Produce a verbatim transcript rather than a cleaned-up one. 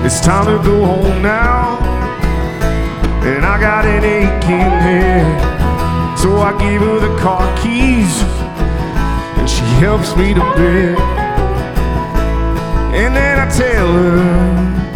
It's time to go home now, and I got an aching head. So I give her the car keys, and she helps me to bed. And then